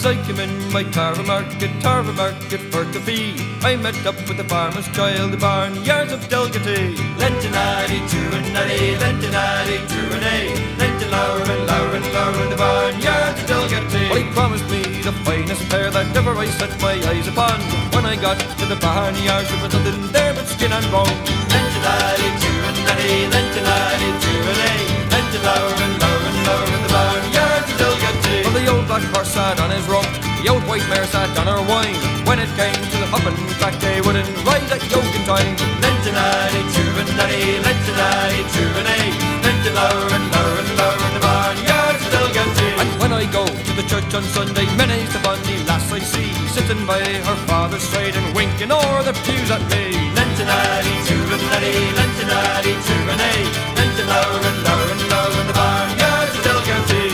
I came in my Tarva market for to fee. I met up with the farmer's child, the barnyards of Delgatty. Lentinati, Turinati, Lentinati, Turinay, Lentin Lauren, the barnyards of Delgatty. Well, he promised me the finest pair that ever I set my eyes upon. When I got to the barnyards, there was nothing there but skin and bone. Lentinati, Turinati, Lentinati, Turinay, Lentin Lauren, the barnyards of Delgatty. Well, the old black horse sat on his rump, the old white mare sat on her wine. When it came to the hopping back, they wouldn't ride that yoke in time. Lentinati, Turinati, Lentinati, Turinay, Lentin Lauren, the barnyards of Delgatty. And when I go to the church on Sunday, many's the bonny lass I see, sitting by her father's side and winking o'er the pews at me. Lentinati, Turinati, Lentinati, Turinay, Lentin Lauren, the barnyards of Delgatty.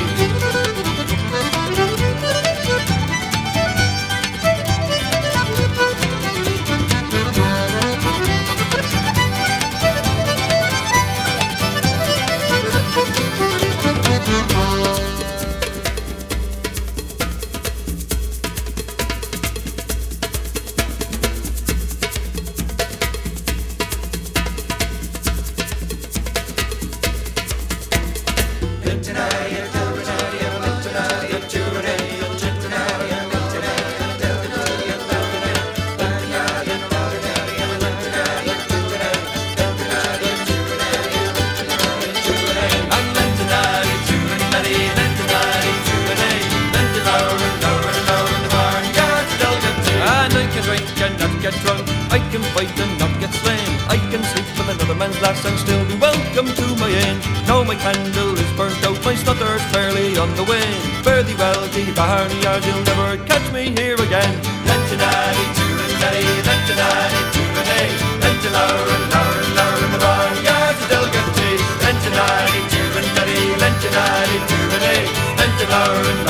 I can fight and not get slain. I can sleep with another man's lass and still be welcome to my inn. Now my candle is burnt out, my snutter's fairly on the wane. Fare thee well, the barnyard, you'll never catch me here again. Lentinati, Turinati, Lentinati, Turinay, Lentin Lauren, the barnyard of Delgatty. Lentinati, Turinati, Lentinati, Turinay, Lentin Lauren,